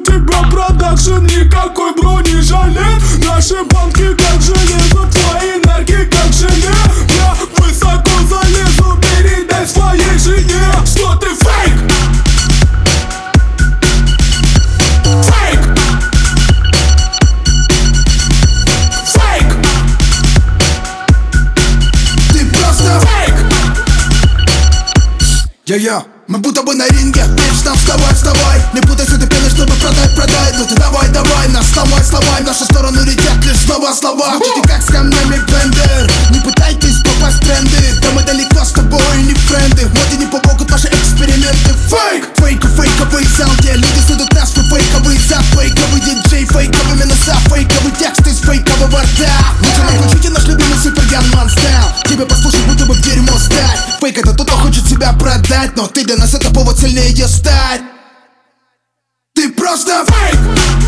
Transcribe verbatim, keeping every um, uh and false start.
тебя продакшн, никакой бронежилет. Наши банки как железо, твои энергии как желе. Я высоко залезу, передай своей жене, что ты фейк. Фейк. Фейк. Ты просто фейк. Я-я, мы будто бы на ринге. Вечно вставай, вставай. Не путайся, ты пеной, чтобы продать, продать. Ну ты давай, давай, нас сломай, сломай. В нашу сторону летят лишь слова, слова. Чуть как с камнями бендер. Не пытайтесь попасть в тренды. Да мы далеко с тобой не френды. Вот и не помогут наши эксперименты. Фейк, фейку, фейковый саунд. Где люди судят нас, что фейковый зад. Фейковый диджей, фейковый минуса. Фейковый текст из фейкового рта. Лучше нам включите наш любимый Суперган стайл. Тебе послушать, будто бы в дерьмо стать. Фейк это тот, кто хочет себя продать. Но ты для нас это повод сильнее стать. Ты просто Фейк.